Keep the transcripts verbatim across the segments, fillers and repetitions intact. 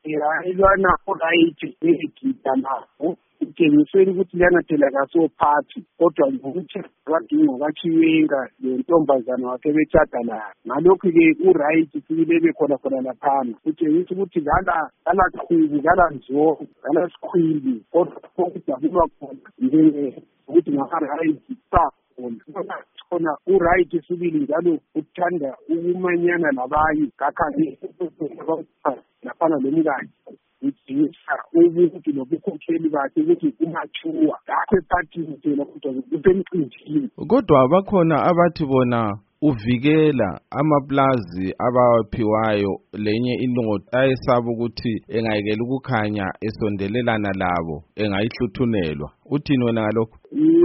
ilwana right egida lapho utshengisela ukuthi lana phela kasophathi kodwa ngokuthi akadinga kachiwenga lentombazana wakhe betshada la ngalokho-ke u-right sibile bekhona khona laphana utshengisa ukuthi ngala ngala qhubu ngala nzo ngala sikhwili kodwa okujabulwa khona ukuthi ngaka-right sakhona khona u-right sibili njalo uthanda ukumanyana labanye ngakha-ke laphana lomkani udingisa ukuthi nobukhokheli bakhe ukuthi umachuwa ngakho ephathini phela kodwa kusemcimbini. Kodwa bakhona abathi bona uvikela amaplazi abawaphiwayo lenye inotho ayesaba ukuthi engayekela ukukhanya esondelelana labo engayihluthunelwa. Uthini wena ngalokho?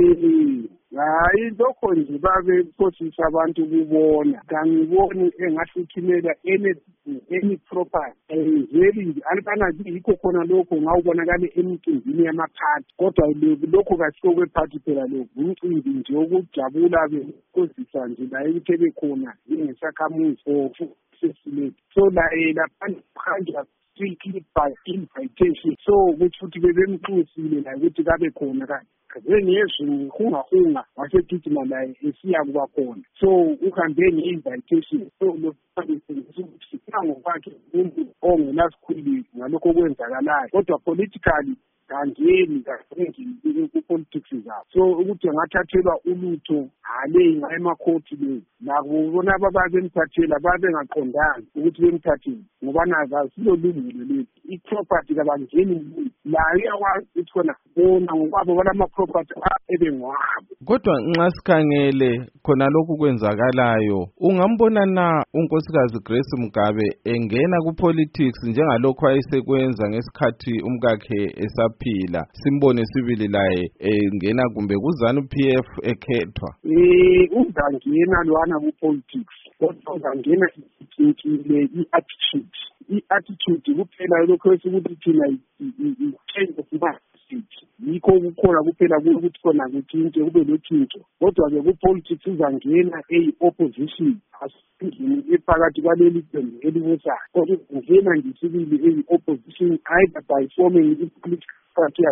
Hayi lokho nje babe phosisa abantu kubona kangiboni engahluthumela any any property very alibana yikho khona lokho ngawubonakala emicimbini yamaphathi kodwa lokho kasiko kwephathi phela lokho umcimbi nje ukujabula bephosisa nje la ukuthi bekhona njengesakhamuzi of sesile so la lapha khanja strictly by invitation so ukuthi futhi bebemxusile la ukuthi kabe khona kanje ngiyezwe hunga wasegijima naye esiya kuba khona so uhambe nge-invitation so lo ngokwakhe umuntu ongenasikhwili ngalokho okwenzakalayo kodwa politically kangeni kaningi ku-politics zabo so ukuthi angathathelwa ulutho hale ngayemakhoti le nakubona abababe bemthathela babe ngaqondanga ukuthi bemthathele ngoba nazasilo lungile lethu i-property kabangeni la iyakwazi ukuthi khona bona ngokwabo balama-property ebengwabo. Kodwa nxa sikhangele khona lokhu kwenzakalayo ungambona na unkosikazi Grace Mugabe engena ku-politics njengalokho ayisekwenza ngesikhathi umkakhe esaphila simbone sibili laye engena kumbe kuzanu P F ekhethwa? Eh uzangena lwana ku-politics kodwa uzangena isikile i-attitude i-attitude kuphela lokho esikuthi thina i-change of mindset yikho kukhona kuphela ukuthi khona kutshintshe kube lotshintsho kodwa-ke ku-politics uzangena eyi-opposition asindlini ephakathi kwaleli qembu elibusayo kodwa ungena ngesibili eyi-opposition either by forming i-political party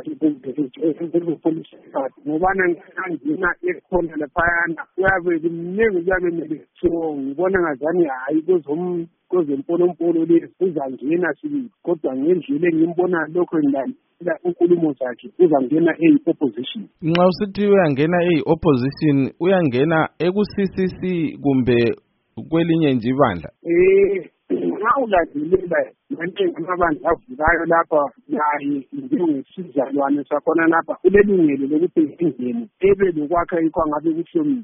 ngobana ngangena ekhona laphayana kuyabe kumningi kuyabe mele so ngibona ngazani hayi kwezemponompolo lezi uzangena sibili kodwa ngendlela engimbona lokho ngilandela unkulumo zakhe uzangena eyi-opposition. Nxa usithi uyangena eyi-opposition uyangena eku-C C C kumbe kwelinye nje ibandla? Eh nxa ulandelela mantenga amabandla avukayo lapha naye njengesizalwane sakhona lapha ulelungelo lokuthi ingene ebe lokwakha yikho angabe kuhlomile